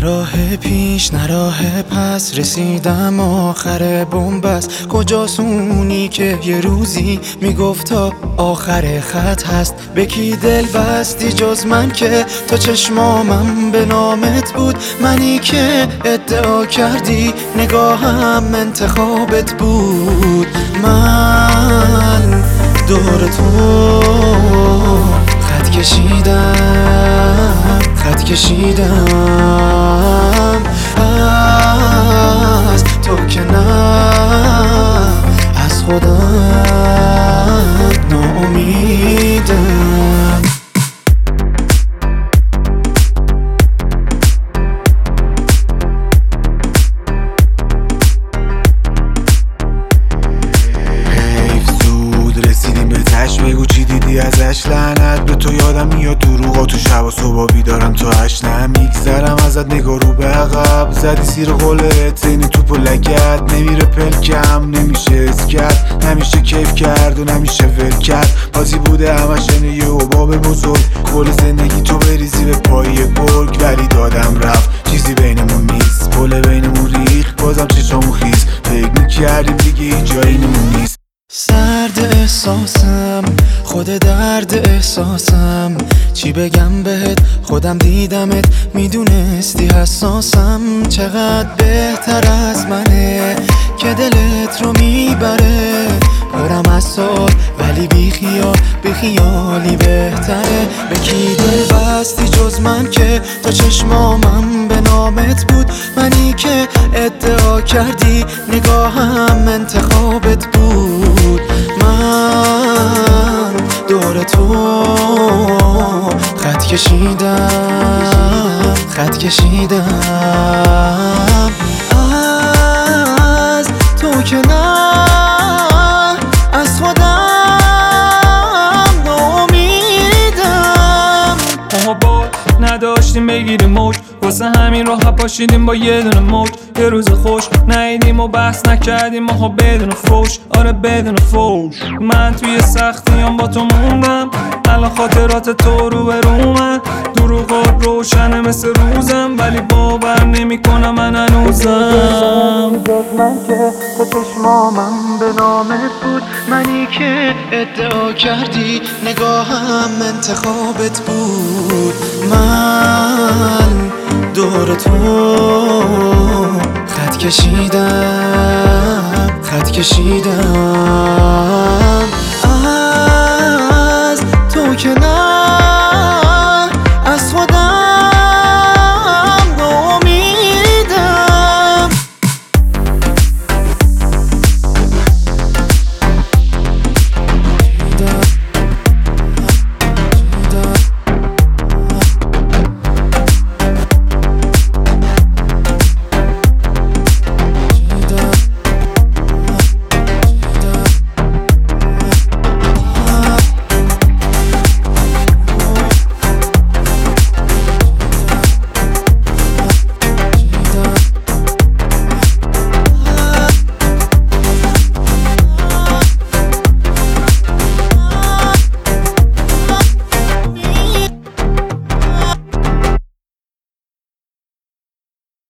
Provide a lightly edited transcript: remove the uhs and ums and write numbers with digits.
راه پیش نه راه پس، رسیدم آخر بنبست. کجاست اونی که یه روزی میگفت تا آخر خط هست؟ به کی دل بستی جز من که تا چشمامم به نامت بود؟ منی که ادعا کردی نگاهم انتخابت بود. من دور تو خط کشیدم از تو که نه، از خودم ناامیدم. بگو چی دیدی ازش، لعنت به تو. یادم میاد دروغا تو شب و صبح بیدارم تو 8 نمیگذرم ازت، نگاه رو به عقب زدی سیر قولت، اینی توپ و لگت نمیره پلکم، نمیشه اسکت، نمیشه کیف کرد و نمیشه ول کرد. بازی بوده همش یه عباب بزرگ، کل زندگی تو بریزی به پای گرگ، ولی دادم رفت چیزی بینمون نیست، پل بینمون ریخت بازم چشامون خیز، فکر میکردیم دیگه جایی نمون نیست. سرد احساسم، خود درد احساسم، چی بگم بهت؟ خودم دیدمت، میدونستی حساسم. چقدر بهتر از منه که دلت رو میبره، برم از سال ولی بی خیالی بهتره. به کی دل بستی جز من که تا چشمامم به نامت بود؟ منی که ادعا کردی نگاهم انتخابت بود. من دور تو خط کشیدم از تو که نه، از خودم ناامیدم. ما بار نداشتیم بگیریم موج، واسه همین راه پاشیدیم با یه دونه موج. یه روز خوش نیدیم و بحث نکردیم ماها بدون فوش، آره بدون فوش. من توی سختیام با تو موندم، الان خاطرات تو رو به رومن. دروغات روشنه مثل روزم، ولی باور نمی کنم من هنوزم. من که تا چشمامم به نامت بود، منی که ادعا کردی نگاهم انتخابت بود. من دور تو خط کشیدم